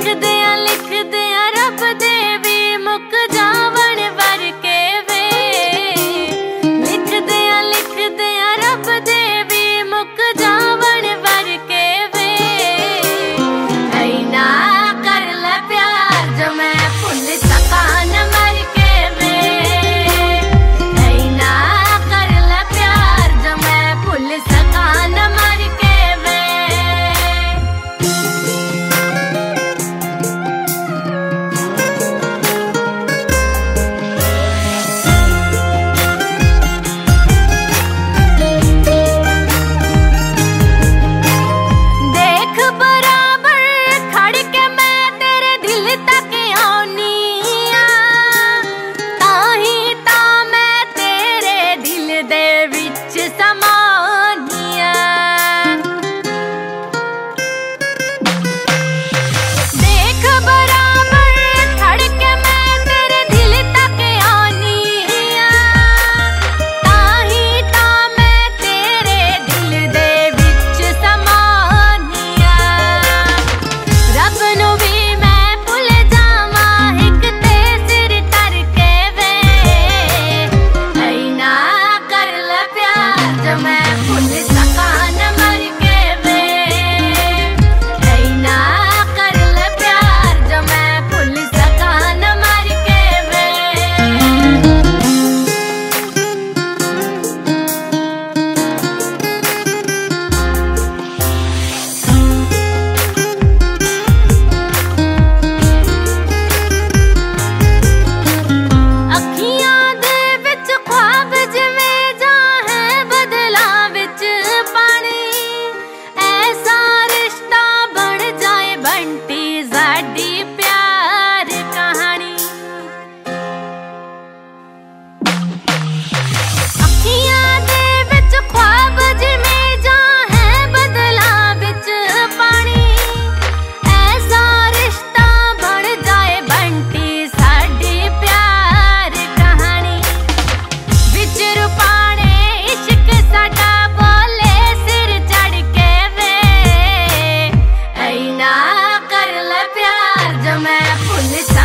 लिख दिया रब दे भी मुक जावन वर के वे। लिख दिया रब दे भी मुक जावन वर के वे। ऐना कर ले प्यार जो मैं भुल सका न मर के वे। ऐना कर ले प्यार जो मैं भुल सका न मर के वे। मैं भुल